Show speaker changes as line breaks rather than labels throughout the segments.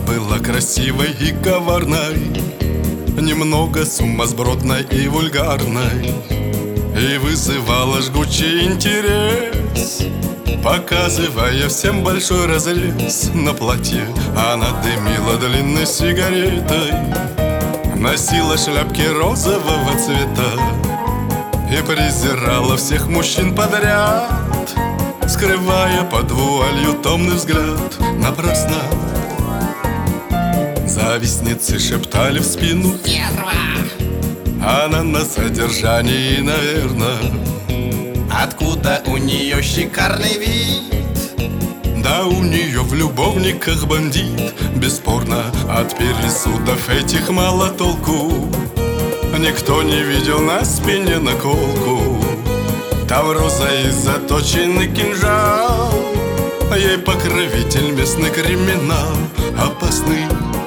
была красивой и коварной, немного сумасбродной и вульгарной, и вызывала жгучий интерес, показывая всем большой разрез на платье. Она дымила длинной сигаретой, носила шляпки розового цвета и презирала всех мужчин подряд, скрывая под вуалью томный взгляд. Напрасно завистницы шептали в спину:
стерва!
Она на содержании, наверное.
Откуда у нее шикарный вид?
Да у нее в любовниках бандит. Бесспорно, от пересудов этих мало толку. Никто не видел на спине наколку. Там роза и заточенный кинжал, ей покровитель местный криминал опасный.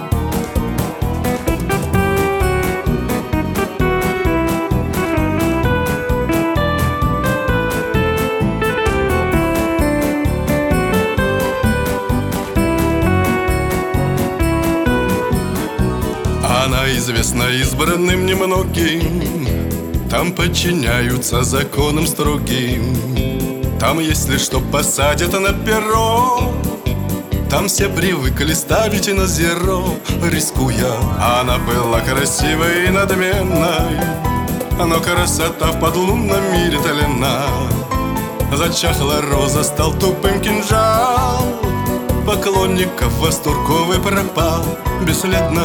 Она известна избранным немногим, там подчиняются законам строгим. Там, если что, посадят на перо, там все привыкли ставить на зеро, рискуя. Она была красивой и надменной, но красота в подлунном мире тлена. Зачахла роза, стал тупым кинжал, поклонников восторговый пропал бесследно.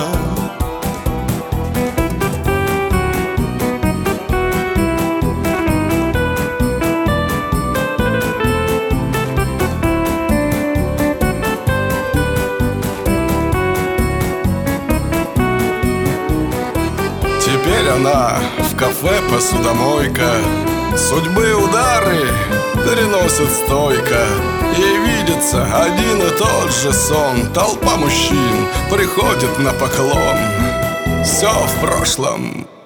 Теперь она в кафе посудомойка, судьбы удары переносит стойко. Ей видится один и тот же сон, толпа мужчин приходит на поклон. Все в прошлом.